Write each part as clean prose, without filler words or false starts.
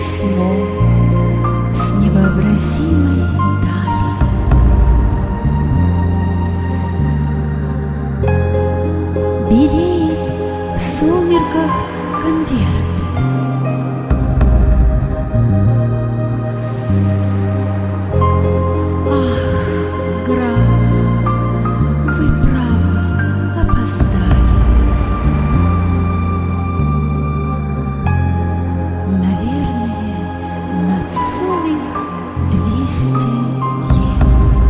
письмо с невообразимой дали. Белеет в сумерках конверт. Ах, граф, вы право опоздали. Наверное, на целых 200 лет.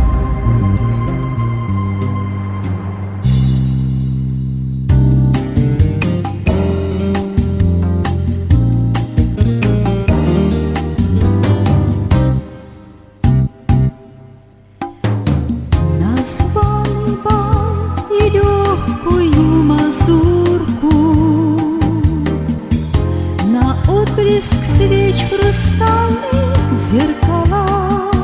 На званый бал и легкую мазурку, на отблеск свеч в хрустальных зеркалах.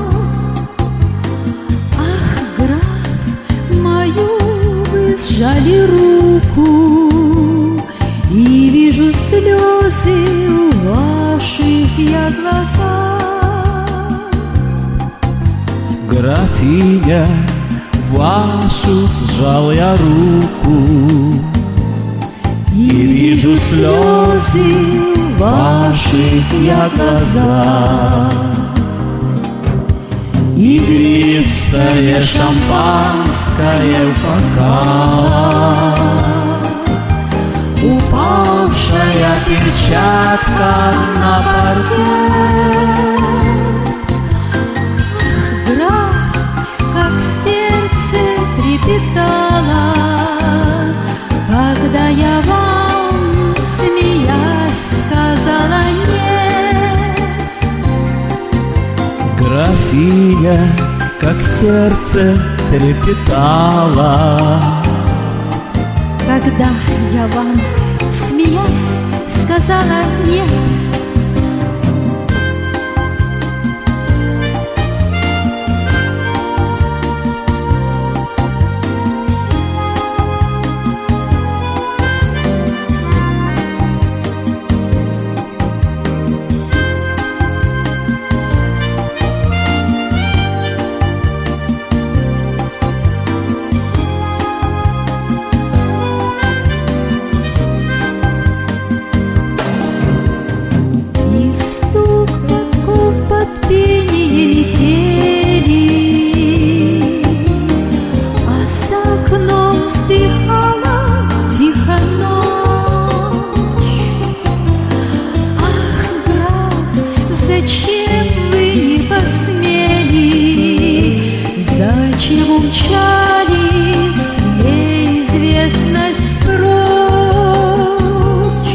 Ах, граф, мою вы сжали руку, и вижу слезы в ваших я глазах. Графиня, вашу сжал я руку, и вижу слезы в ваших я глазах. Игристое шампанское в бокалах, упавшая перчатка на паркет. Как сердце трепетало, когда я вам, смеясь, сказала нет. Графиня, как сердце трепетало, когда я вам, смеясь, сказала нет. Зачем вы не посмели, зачем умчались неизвестность прочь?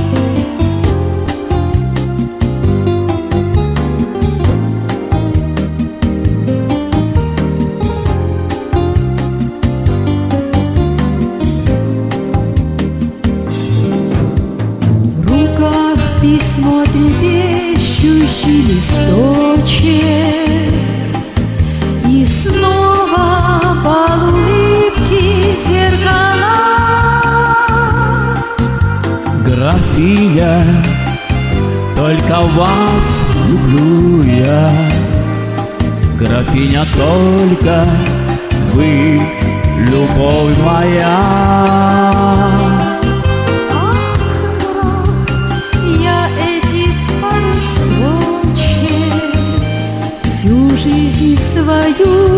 В руках письмо трепещущий листочек, и снова бал улыбки зеркала. графиня, только вас люблю я. Графиня, только вы, любовь моя. Всю жизнь свою